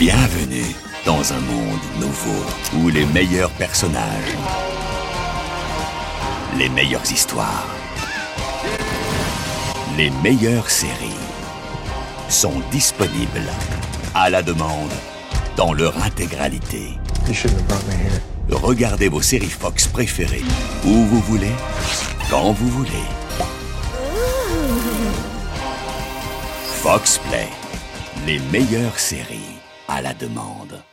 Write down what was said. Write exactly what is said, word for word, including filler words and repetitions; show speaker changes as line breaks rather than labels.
Bienvenue dans un monde nouveau où les meilleurs personnages, les meilleures histoires, les meilleures séries sont disponibles à la demande dans leur intégralité.
You shouldn't have brought me here.
Regardez vos séries Fox préférées où vous voulez, quand vous voulez. Fox Play, les meilleures séries à la demande.